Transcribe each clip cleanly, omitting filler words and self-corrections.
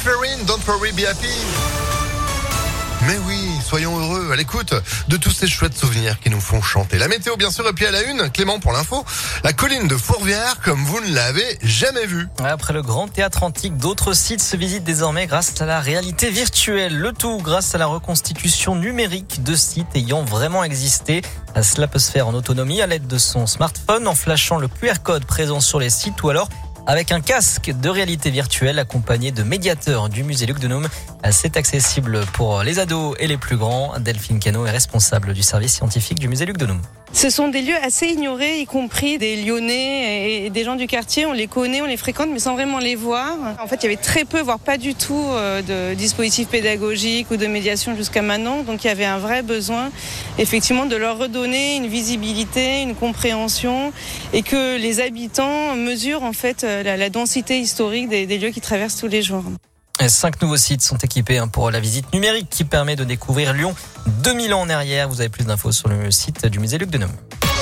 Ferrin, Don't Worry, Be Happy. Mais oui, soyons heureux à l'écoute de tous ces chouettes souvenirs qui nous font chanter. La météo bien sûr, et puis à la une, Clément pour l'info, la colline de Fourvière comme vous ne l'avez jamais vue. Après le Grand Théâtre Antique, d'autres sites se visitent désormais grâce à la réalité virtuelle. Le tout grâce à la reconstitution numérique de sites ayant vraiment existé. Cela peut se faire en autonomie à l'aide de son smartphone en flashant le QR code présent sur les sites ou alors avec un casque de réalité virtuelle accompagné de médiateurs du musée Luc Denaum. C'est accessible pour les ados et les plus grands. Delphine Cano est responsable du service scientifique du musée Luc Denaum. Ce sont des lieux assez ignorés, y compris des Lyonnais et des gens du quartier. On les connaît, on les fréquente, mais sans vraiment les voir. En fait, il y avait très peu, voire pas du tout, de dispositifs pédagogiques ou de médiation jusqu'à maintenant. Donc, il y avait un vrai besoin, effectivement, de leur redonner une visibilité, une compréhension, et que les habitants mesurent, en fait, la densité historique des lieux qu'ils traversent tous les jours. 5 nouveaux sites sont équipés pour la visite numérique qui permet de découvrir Lyon 2000 ans en arrière. Vous avez plus d'infos sur le site du musée Luc Denaum.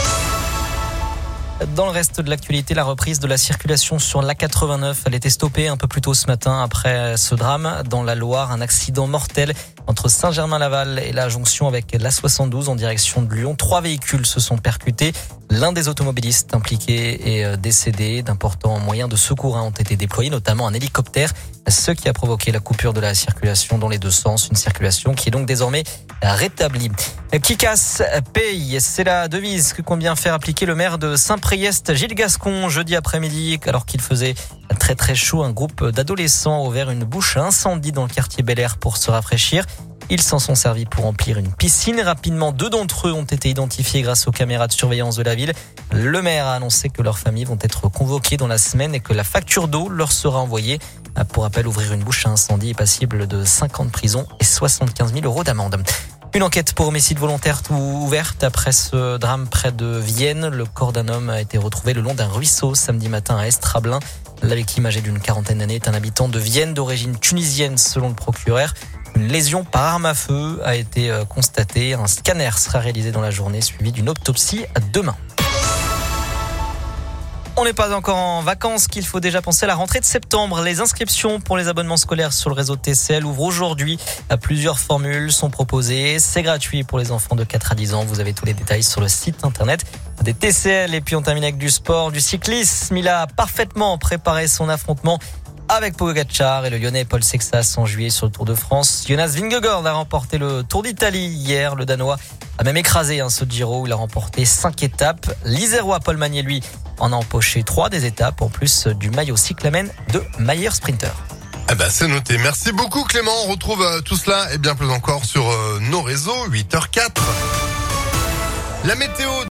Dans le reste de l'actualité, la reprise de la circulation sur l'A89, elle était stoppée un peu plus tôt ce matin après ce drame dans la Loire, un accident mortel entre Saint-Germain-Laval et la jonction avec l'A72 en direction de Lyon. 3 véhicules se sont percutés. L'un des automobilistes impliqués est décédé. D'importants moyens de secours ont été déployés, notamment un hélicoptère, ce qui a provoqué la coupure de la circulation dans les deux sens. Une circulation qui est donc désormais rétablie. Qui casse paye, c'est la devise que compte bien faire appliquer le maire de Saint-Priest, Gilles Gascon, jeudi après-midi, alors qu'il faisait très très chaud. Un groupe d'adolescents a ouvert une bouche à incendie dans le quartier Bel Air pour se rafraîchir. Ils s'en sont servis pour remplir une piscine. Rapidement, 2 d'entre eux ont été identifiés grâce aux caméras de surveillance de la ville. Le maire a annoncé que leurs familles vont être convoquées dans la semaine et que la facture d'eau leur sera envoyée. Pour rappel, ouvrir une bouche à incendie est passible de 5 ans de prison et 75 000 € d'amende. Une enquête pour homicide volontaire ouverte après ce drame près de Vienne. Le corps d'un homme a été retrouvé le long d'un ruisseau samedi matin à Estrablin. La victime âgée d'une quarantaine d'années est un habitant de Vienne d'origine tunisienne selon le procureur. Une lésion par arme à feu a été constatée. Un scanner sera réalisé dans la journée suivi d'une autopsie demain. On n'est pas encore en vacances qu'il faut déjà penser à la rentrée de septembre. Les inscriptions pour les abonnements scolaires sur le réseau TCL ouvrent aujourd'hui. Plusieurs formules sont proposées. C'est gratuit pour les enfants de 4 à 10 ans. Vous avez tous les détails sur le site internet des TCL. Et puis on termine avec du sport, du cyclisme. Il a parfaitement préparé son affrontement avec Pogacar et le Lyonnais Paul Sexas en juillet sur le Tour de France. Jonas Vingegaard a remporté le Tour d'Italie hier. Le Danois a même écrasé ce Giro où il a remporté 5 étapes. L'Isérois Paul Magnier, lui, en a empoché 3 des étapes, en plus du maillot cyclamen de Mayer Sprinter. C'est noté. Merci beaucoup Clément. On retrouve tout cela et bien plus encore sur nos réseaux, 8h04. La météo